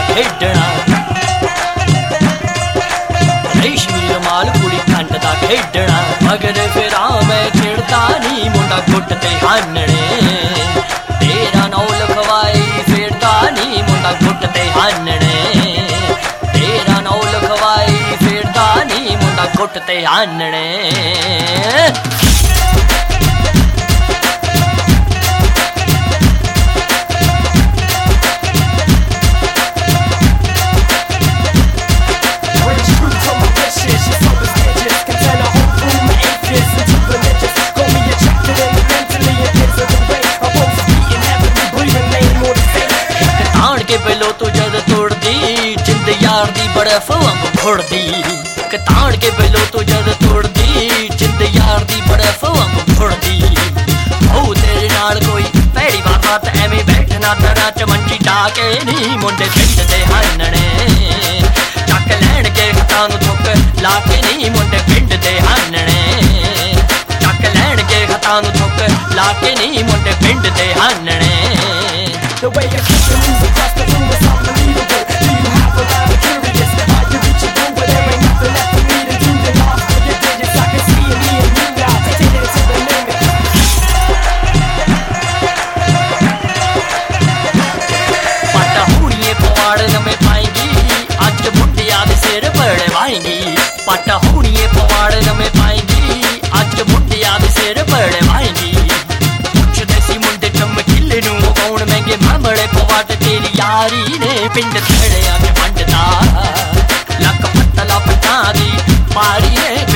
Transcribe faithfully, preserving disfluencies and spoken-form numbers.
खेडना रेशमी रुमाल कुड़ी खंड दा खेडना मगर फिर मैं चिड़दा नी मुंडा गुट ते हानने तेरा नौ लखवाई फिरदा नी मुंडा गुट ते हानने तेरा नौ लखवाई फिरदा नी मुंडा गुट ते हानने यार दी बर्फ वांग घुड़दी कताड़ के बेलो तो जद तोड़दी जिंद यार दी बर्फ वांग घुड़दी ओ तेरे नाल कोई पैड़ी बात एवें बैठना तेरा चमंची डाके नी मुंडे पिंड दे हानने चक लैण के खतां नूं थुक लाके नी मुंडे पिंड दे हानने चक लैण के खतां नूं थुक लाके नी मुंडे पिंड दे हानने The way you keep the music across the room is unbelievable. Do you have a lot of curious? Are you reaching through where there ain't nothing left for me to do? Then lost for your digits, I can see me and you now. Take it to the limit. पता हुड़िए पवाड़ न में पाएंगी आज बुढ़िया दे सिर पड़वाएंगी पता हुड़िए पवाड़ न में पाएंगी आज बुढ़िया दे सिर पड़वाएंगी कुछ देसी मुंडे चमकीले नू कौन महंगे मामले पवाट तेरी यारी ने पिंड थड़े अज वंडदा लक पत्तला पटा दी पारी ने